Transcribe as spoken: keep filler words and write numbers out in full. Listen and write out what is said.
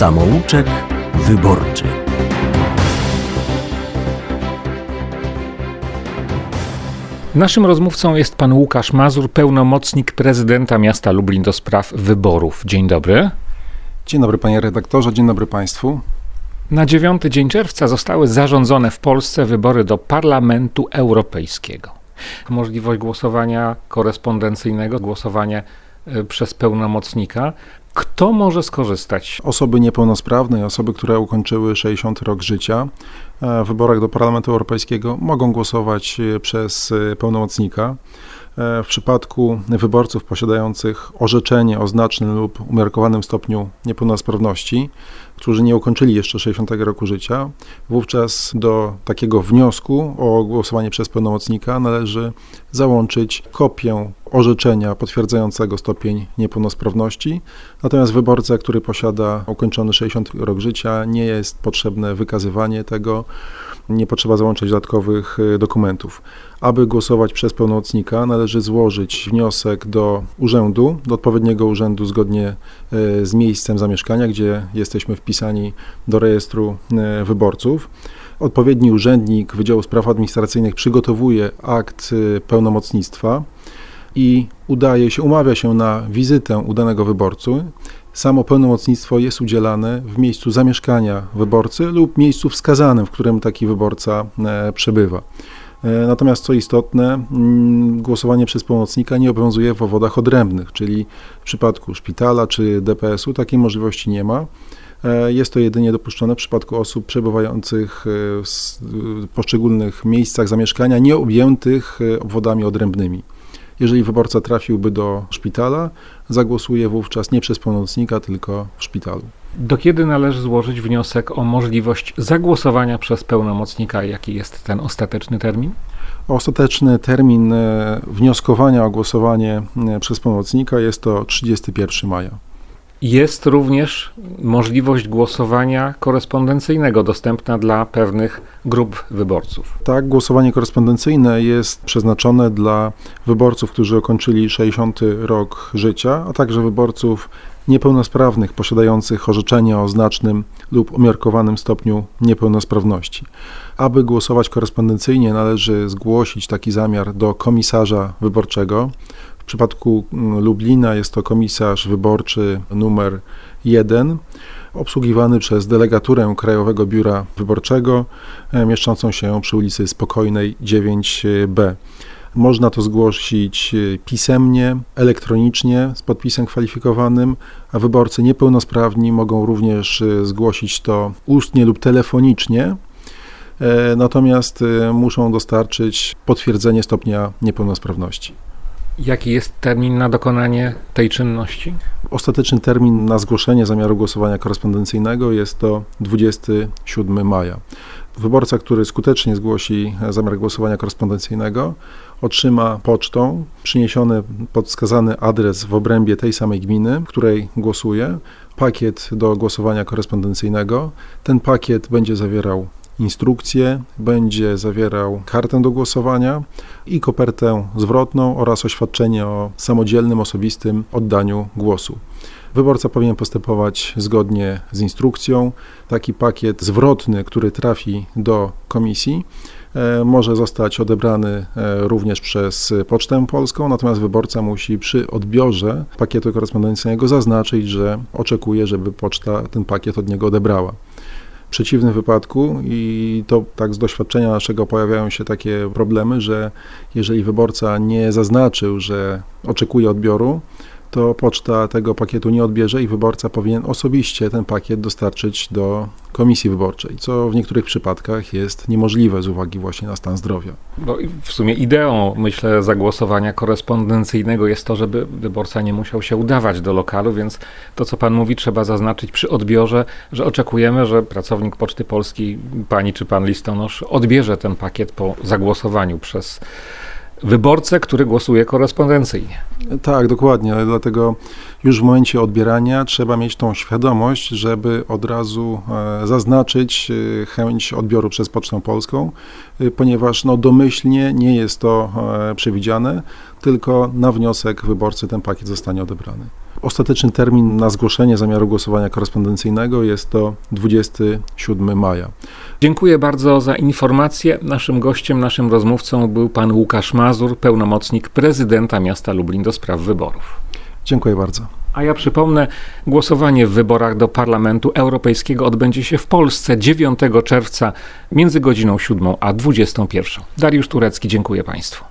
Samouczek wyborczy. Naszym rozmówcą jest pan Łukasz Mazur, pełnomocnik prezydenta miasta Lublin do spraw wyborów. Dzień dobry. Dzień dobry panie redaktorze, dzień dobry państwu. Na dziewiąty dzień czerwca zostały zarządzone w Polsce wybory do Parlamentu Europejskiego. Możliwość głosowania korespondencyjnego, głosowanie przez pełnomocnika. Kto może skorzystać? Osoby niepełnosprawne i osoby, które ukończyły sześćdziesiąty rok życia w wyborach do Parlamentu Europejskiego mogą głosować przez pełnomocnika. W przypadku wyborców posiadających orzeczenie o znacznym lub umiarkowanym stopniu niepełnosprawności, którzy nie ukończyli jeszcze sześćdziesiątego roku życia, wówczas do takiego wniosku o głosowanie przez pełnomocnika należy załączyć kopię orzeczenia potwierdzającego stopień niepełnosprawności. Natomiast wyborca, który posiada ukończony sześćdziesiąty rok życia, nie jest potrzebne wykazywanie tego, nie potrzeba załączyć dodatkowych dokumentów. Aby głosować przez pełnomocnika, należy złożyć wniosek do urzędu, do odpowiedniego urzędu zgodnie z miejscem zamieszkania, gdzie jesteśmy wpisani do rejestru wyborców. Odpowiedni urzędnik Wydziału Spraw Administracyjnych przygotowuje akt pełnomocnictwa i udaje się, umawia się na wizytę u danego wyborcy. Samo pełnomocnictwo jest udzielane w miejscu zamieszkania wyborcy lub miejscu wskazanym, w którym taki wyborca przebywa. Natomiast co istotne, głosowanie przez pełnomocnika nie obowiązuje w obwodach odrębnych, czyli w przypadku szpitala czy D P S-u takiej możliwości nie ma. Jest to jedynie dopuszczone w przypadku osób przebywających w poszczególnych miejscach zamieszkania nieobjętych obwodami odrębnymi. Jeżeli wyborca trafiłby do szpitala, zagłosuje wówczas nie przez pełnomocnika, tylko w szpitalu. Do kiedy należy złożyć wniosek o możliwość zagłosowania przez pełnomocnika? Jaki jest ten ostateczny termin? Ostateczny termin wnioskowania o głosowanie przez pełnomocnika jest to trzydziestego pierwszego maja. Jest również możliwość głosowania korespondencyjnego dostępna dla pewnych grup wyborców. Tak, głosowanie korespondencyjne jest przeznaczone dla wyborców, którzy ukończyli sześćdziesiąty rok życia, a także wyborców niepełnosprawnych posiadających orzeczenie o znacznym lub umiarkowanym stopniu niepełnosprawności. Aby głosować korespondencyjnie, należy zgłosić taki zamiar do komisarza wyborczego. W przypadku Lublina jest to komisarz wyborczy numer jeden, obsługiwany przez delegaturę Krajowego Biura Wyborczego, mieszczącą się przy ulicy Spokojnej dziewięć B. Można to zgłosić pisemnie, elektronicznie z podpisem kwalifikowanym, a wyborcy niepełnosprawni mogą również zgłosić to ustnie lub telefonicznie, natomiast muszą dostarczyć potwierdzenie stopnia niepełnosprawności. Jaki jest termin na dokonanie tej czynności? Ostateczny termin na zgłoszenie zamiaru głosowania korespondencyjnego jest to dwudziestego siódmego maja. Wyborca, który skutecznie zgłosi zamiar głosowania korespondencyjnego, otrzyma pocztą przyniesiony pod wskazany adres w obrębie tej samej gminy, w której głosuje, pakiet do głosowania korespondencyjnego. Ten pakiet będzie zawierał instrukcję, będzie zawierał kartę do głosowania i kopertę zwrotną oraz oświadczenie o samodzielnym, osobistym oddaniu głosu. Wyborca powinien postępować zgodnie z instrukcją. Taki pakiet zwrotny, który trafi do komisji, może zostać odebrany również przez Pocztę Polską, natomiast wyborca musi przy odbiorze pakietu korespondencyjnego zaznaczyć, że oczekuje, żeby poczta ten pakiet od niego odebrała. W przeciwnym wypadku, i to tak z doświadczenia naszego pojawiają się takie problemy, że jeżeli wyborca nie zaznaczył, że oczekuje odbioru, to poczta tego pakietu nie odbierze i wyborca powinien osobiście ten pakiet dostarczyć do komisji wyborczej, co w niektórych przypadkach jest niemożliwe z uwagi właśnie na stan zdrowia. Bo w sumie ideą, myślę, zagłosowania korespondencyjnego jest to, żeby wyborca nie musiał się udawać do lokalu, więc to, co pan mówi, trzeba zaznaczyć przy odbiorze, że oczekujemy, że pracownik Poczty Polskiej, pani czy pan listonosz, odbierze ten pakiet po zagłosowaniu przez wyborcę, który głosuje korespondencyjnie. Tak, dokładnie, ale dlatego już w momencie odbierania trzeba mieć tą świadomość, żeby od razu zaznaczyć chęć odbioru przez Pocztę Polską, ponieważ no, domyślnie nie jest to przewidziane, tylko na wniosek wyborcy ten pakiet zostanie odebrany. Ostateczny termin na zgłoszenie zamiaru głosowania korespondencyjnego jest to dwudziestego siódmego maja. Dziękuję bardzo za informację. Naszym gościem, naszym rozmówcą był pan Łukasz Mazur, pełnomocnik prezydenta miasta Lublin do spraw wyborów. Dziękuję bardzo. A ja przypomnę, głosowanie w wyborach do Parlamentu Europejskiego odbędzie się w Polsce dziewiątego czerwca między godziną siódmą a dwudziestą pierwszą. Dariusz Turecki, dziękuję państwu.